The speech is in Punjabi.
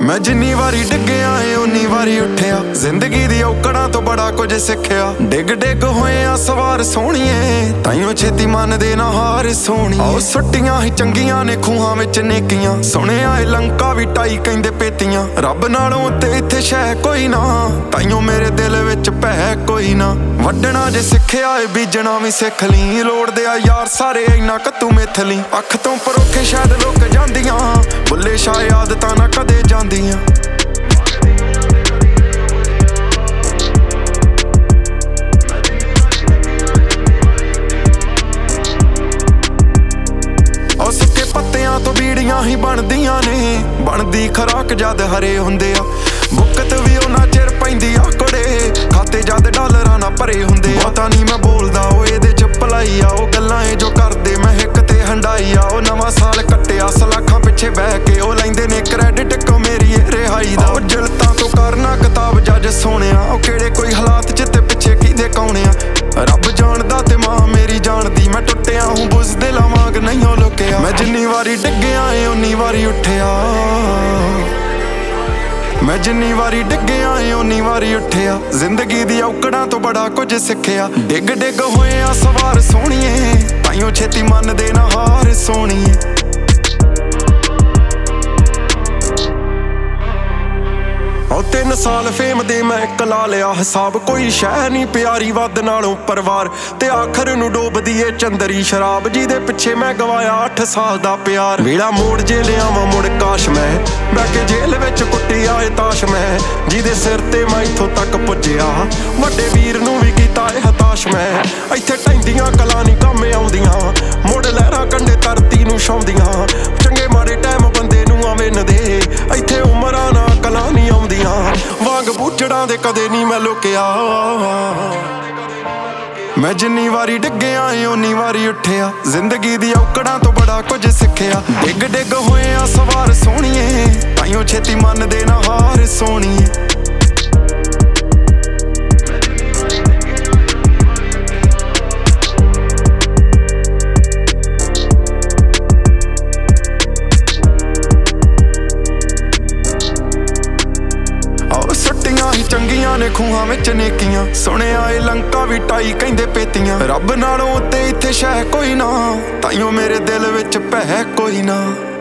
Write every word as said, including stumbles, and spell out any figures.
ਮੈਂ ਜਿੰਨੀ ਵਾਰੀ ਡਿੱਗਿਆ ਏ ਉਨੀ ਵਾਰੀ ਉੱਠਿਆ, ਜ਼ਿੰਦਗੀ ਦੀ ਔਕੜਾਂ ਤੋਂ ਬੜਾ ਕੁਝ ਸਿੱਖਿਆ। ਡਿੱਗ ਡਿੱਗ ਹੋਏ ਆ ਸਵਾਰ ਸੋਹਣੀਏ, ਤਾਈਓ ਛੇਤੀ ਮੰਨਦੇ ਨਾ ਹਾਰ ਸੋਹਣੀਏ। ਆਓ ਸੁੱਟੀਆਂ ਹੀ ਚੰਗੀਆਂ ਨੇ ਖੂਹਾਂ ਵਿੱਚ ਨੇਕੀਆਂ, ਸੁਣਿਆ ਏ ਲੰਕਾ ਵੀ ਢਾਈ ਕਹਿੰਦੇ ਪੇਤੀਆਂ। ਰੱਬ ਨਾਲੋਂ ਤੇ ਇੱਥੇ ਸ਼ੈ ਕੋਈ ਨਾ, ਤਾਈਓ ਮੇਰੇ ਦਿਲ ਵਿੱਚ ਭੈ ਕੋਈ ਨਾ। ਵੱਢਣਾ ਜੇ ਸਿੱਖਿਆ ਏ ਬੀਜਣਾ ਵੀ ਸਿੱਖ ਲਈ, ਲੋੜਦੇ ਆ ਯਾਰ ਸਾਰੇ ਇੰਨਾ ਕੱਤੂ ਮਿੱਥ ਲਈ। ਅੱਖ ਤੋਂ ਪਰੋਖੇ ਸ਼ਾਇਦ ਲੁੱਕ ਜਾਂਦੀਆਂ, ਬੁੱਲੇ ਸ਼ਾਇਦ ਆਦਤਾਂ ਨਾ ਕਦੇ ਜਾਂਦੀਆਂ। ਉਹ ਸੁੱਕੇ ਪੱਤਿਆਂ ਤੋਂ ਬੀੜੀਆਂ ਹੀ ਬਣਦੀਆਂ ਨੇ, ਬਣਦੀ ਖਰਾਕ ਜਦ ਹਰੇ ਹੁੰਦੇ ਆ। ਬੁੱਕਤ ਵੀ ਉਹਨਾਂ ਚਿਰ ਪੈਂਦੀ ਆ ਕੁੜੇ, ਖਾਤੇ ਜਦ ਡਾਲਰਾਂ ਨਾ ਭਰੇ ਹੁੰਦੇ ਆ। ਪਤਾ ਨਹੀਂ ਮੈਂ ਬੋਲਦਾ ਉਹ ਇਹਦੇ ਚ ਭਲਾਈ ਆ, ਉਹ ਗੱਲਾਂ ਏ ਜੋ ਕਰਦੇ ਮੈਂ ਹਿੱਕ ਤੇ ਹੰਡਾਈ ਆ। ਉਹ ਨਵਾਂ ਸਾਲ ਕੱਟਿਆ ਸਲਾਖਾਂ ਪਿੱਛੇ ਬਹਿ ਕੇ, ਉਹ ਲੈਂਦੇ ਨੇ ਕ੍ਰੈਡਿਟ ਕੋ ਮੇਰੀ ਇਹ ਰਿਹਾਈ ਦਾ। ਉਹ ਜਲਤਾਂ ਤੋਂ ਕਰਨਾ ਕਿਤਾਬ ਜੱਜ ਸੋਹਣਿਆ, ਉਹ ਕਿਹੜੇ ਕੋਈ ਹਾਲਾਤ ਜਿੱਤੇ ਪਿੱਛੇ ਕਿਹਦੇ ਕੌਣੇ ਆ। ਰੱਬ ਜਾਣਦਾ ਤੇ ਮਾਂ ਮੇਰੀ ਜਾਣਦੀ, ਮੈਂ ਟੁੱਟਿਆ ਹੂੰ ਬੁੱਝਦਿਲ ਵਾਂਗ ਨਹੀਂ ਹੋ ਲੁਕਿਆ। ਮੈਂ ਜਿੰਨੀ ਵਾਰੀ ਡਿੱਗਿਆ ਏ ਉਨੀ ਵਾਰੀ ਉੱਠਿਆ, ਮੈਂ ਜਿੰਨੀ ਵਾਰੀ ਡਿੱਗਿਆ ਏ ਉਨੀ ਵਾਰੀ ਉੱਠਿਆ। ਜ਼ਿੰਦਗੀ ਦੀ ਔਕੜਾਂ ਤੋਂ ਬੜਾ ਕੁਝ ਸਿੱਖਿਆ। ਡਿੱਗ ਡਿੱਗ ਹੋਏ ਆ ਸਵਾਰ ਸੋਹਣੀਏ, ਤਾਈਓ ਛੇਤੀ ਮੰਨਦੇ ਨਾ ਹਾਰ ਸੋਹਣੀਏ। ਉਹ ਤਿੰਨ ਸਾਲ ਫੇਮ ਦੇ ਮੈਂ ਇੱਕ ਲਾ ਲਿਆ ਹਿਸਾਬ, ਕੋਈ ਸ਼ੈ ਨਹੀਂ ਪਿਆਰੀ ਵੱਧ ਨਾਲੋਂ ਪਰਿਵਾਰ। ਤੇ ਆਖਰ ਨੂੰ ਡੋਬਦੀ ਏ ਚੰਦਰੀ ਸ਼ਰਾਬ, ਜਿਹਦੇ ਪਿੱਛੇ ਮੈਂ ਗਵਾਇਆ ਅੱਠ ਸਾਲ ਦਾ ਪਿਆਰ। ਵੇਲਾ ਮੋੜ ਜੇ ਲਿਆਵਾਂ ਮੁੜ ਕਾਸ਼ ਮੈਂ, ਬਹਿ ਕੇ ਜੇਲ੍ਹ ਵਿੱਚ ਕੁੱਟੀ ਆਏ ਤਾਸ਼ ਮੈਂ। ਜਿਹਦੇ ਸਿਰ ਤੇ ਮੈਂ ਇੱਥੋਂ ਤੱਕ ਪੁੱਜਿਆ, ਵੱਡੇ ਵੀਰ ਨੂੰ ਵੀ ਕੀਤਾ ਏ ਹਤਾਸ਼ ਮੈਂ। ਇੱਥੇ ਟੈਂਦੀਆਂ ਕਲਾਂ ਨਹੀਂ ਕੰਮ ਆਉਂਦੀਆਂ, ਮੁੜ ਲਹਿਰਾਂ ਕੰਢੇ ਧਰਤੀ ਨੂੰ ਛਾਉਂਦੀਆਂ। ਚੰਗੇ ਮਾੜੇ ਟਾਈਮ ਬੰਦੇ ਨੂੰ ਆਵੇਂਦੇ, ਇੱਥੇ ਉਮਰਾਂ ਨਾ ਕਲਾਂ ਨਹੀਂ ਆਉਂਦੀਆਂ। ਵਾਂਗ ਬੂਝੜਾਂ ਦੇ ਕਦੇ ਨਹੀਂ ਮੈਂ ਲੁਕਿਆ, ਮੈਂ ਜਿੰਨੀ ਵਾਰੀ ਡਿੱਗਿਆ ਏ ਉਨੀ ਵਾਰੀ ਉੱਠਿਆ। ਜ਼ਿੰਦਗੀ ਦੀ ਔਕੜਾਂ ਤੋਂ ਬੜਾ ਕੁਝ ਸਿੱਖਿਆ। ਡਿੱਗ ਡਿੱਗ ਹੋਏ ਆ ਸਵਾਰ ਸੋਹਣੀਏ, ਤਾਈਓ ਛੇਤੀ ਮੰਨਦੇ ਨਾ ਹਾਰ ਸੋਹਣੀਏ। ਚੰਗੀਆਂ ਨੇ ਖੂਹਾਂ ਵਿੱਚ ਨੇਕੀਆਂ, ਸੁਣਿਆ ਏ ਲੰਕਾ ਵੀ ਢਾਈ ਕਹਿੰਦੇ ਪੇਤੀਆਂ। ਰੱਬ ਨਾਲੋਂ ਤੇ ਇੱਥੇ ਸ਼ੈ ਕੋਈ ਨਾ, ਤਾਈਓ ਮੇਰੇ ਦਿਲ ਵਿੱਚ ਭੈ ਕੋਈ ਨਾ।